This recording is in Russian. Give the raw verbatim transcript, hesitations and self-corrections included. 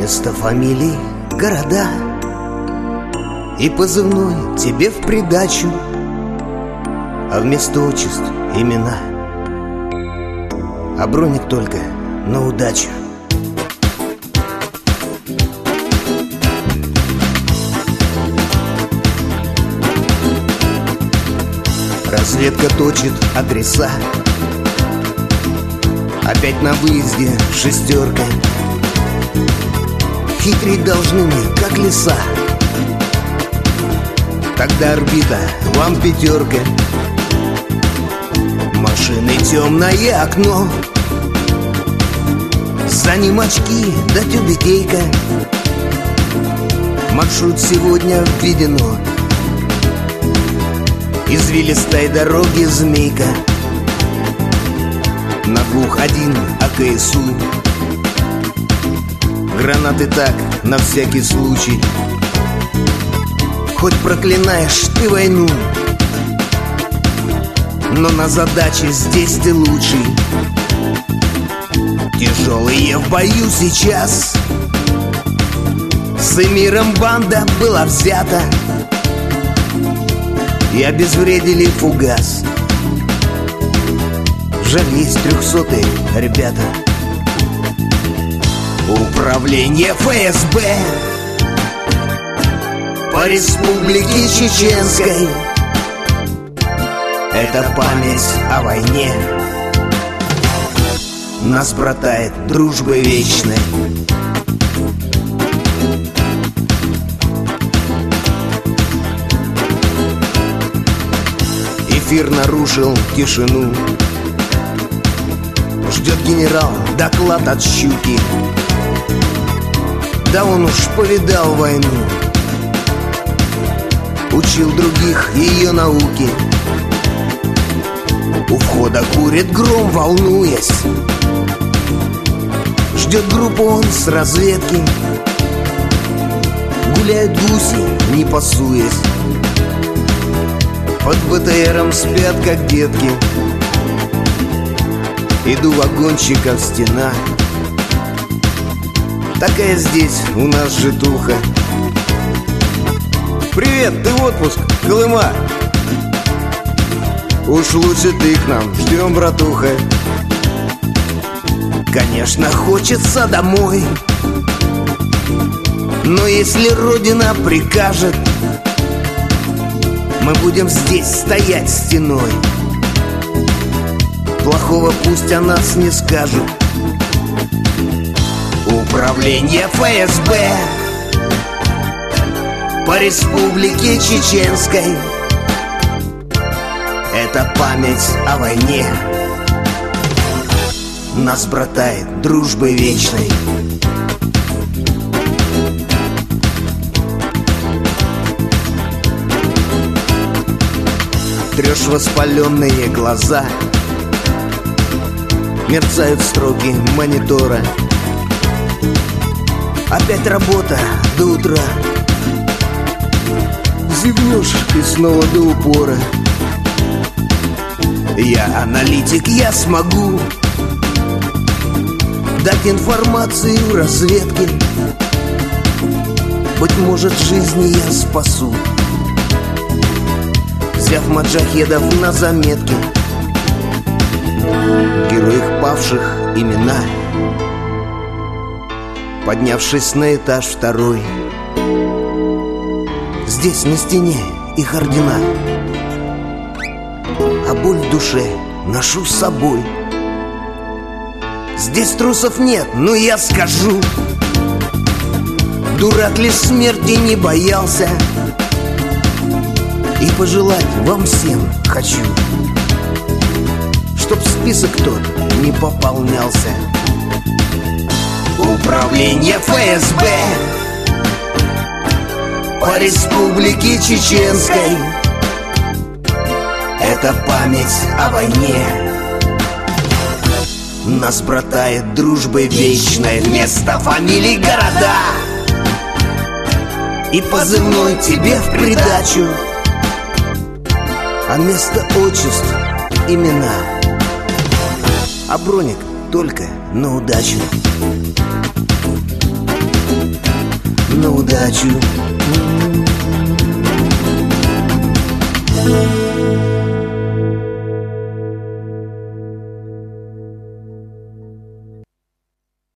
Вместо фамилий города и позывной тебе в придачу, а вместо отчеств имена, а броник только на удачу. Разведка точит адреса, опять на выезде шестерка. Хитрить должны мы, как лиса, тогда орбита вам пятерка. Машины темное окно, за ним очки да тюбетейка. Маршрут сегодня введено, извилистой дороги змейка. На двух один АКСУ, гранаты так, на всякий случай. Хоть проклинаешь ты войну, но на задаче здесь ты лучший. Тяжелые в бою сейчас, с эмиром банда была взята и обезвредили фугас. Жаль, есть трехсотые ребята. Управление ФСБ по республике Чеченской — это память о войне. Нас братает дружбой вечной. Эфир нарушил тишину, ждет генерал доклад от щуки. Да он уж повидал войну, учил других ее науки. У входа курит гром, волнуясь, ждет группу он с разведки. Гуляют гуси, не пасуясь, под БТРом спят, как детки. Иду вагончиков стена, такая здесь у нас житуха. Привет, ты в отпуск, Колыма? Уж лучше ты к нам, ждем, братуха. Конечно, хочется домой, но если Родина прикажет, мы будем здесь стоять стеной. Плохого пусть о нас не скажут. Управление ФСБ по республике Чеченской — это память о войне. Нас братает дружбой вечной. Трешь воспаленные глаза, мерцают строки монитора. Опять работа до утра, зевнешь и снова до упора. Я аналитик, я смогу дать информацию разведке. Быть может, жизни я спасу, взяв маджахедов на заметки. Героев павших имена, поднявшись на этаж второй. Здесь на стене их ордена, а боль в душе ношу с собой. Здесь трусов нет, но я скажу, дурак лишь смерти не боялся. И пожелать вам всем хочу, чтоб список тот не пополнялся. Управление ФСБ по республике Чеченской — это память о войне. Нас братает дружбой вечной. Вместо фамилий города и позывной тебе в придачу, а вместо отчеств имена, а броник только на удачу. на удачу.